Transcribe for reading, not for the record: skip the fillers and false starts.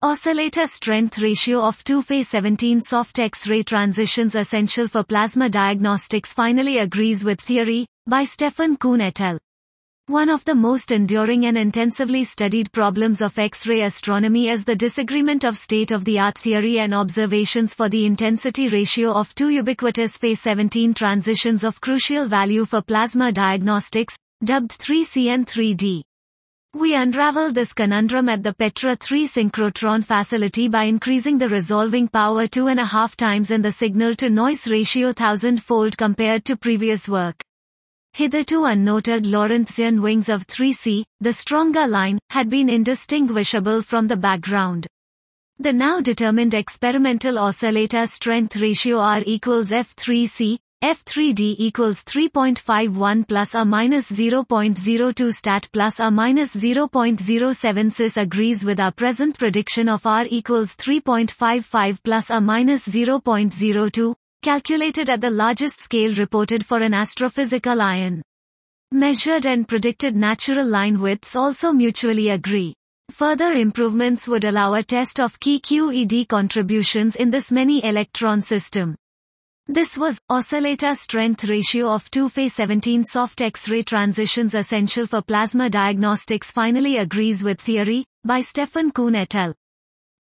Oscillator strength ratio of 2Fe17 soft X-ray transitions essential for plasma diagnostics finally agrees with theory, by Stephen Kuhn et al. One of the most enduring and intensively studied problems of X-ray astronomy is the disagreement of state-of-the-art theory and observations for the intensity ratio of two ubiquitous Fe17 transitions of crucial value for plasma diagnostics, dubbed 3C and 3D. We unravel this conundrum at the Petra 3 synchrotron facility by increasing the resolving power 2.5 times and the signal-to-noise ratio 1000-fold compared to previous work. Hitherto unnoted Lorentzian wings of 3C, the stronger line, had been indistinguishable from the background. The now determined experimental oscillator strength ratio R equals F3C, F3D equals 3.51 plus or minus 0.02 stat plus or minus 0.07 cis agrees with our present prediction of R equals 3.55 plus or minus 0.02, calculated at the largest scale reported for an astrophysical ion. Measured and predicted natural line widths also mutually agree. Further improvements would allow a test of key QED contributions in this many electron system. This was, oscillator strength ratio of 2Fe17 soft X-ray transitions essential for plasma diagnostics finally agrees with theory, by Stephen Kuhn et al.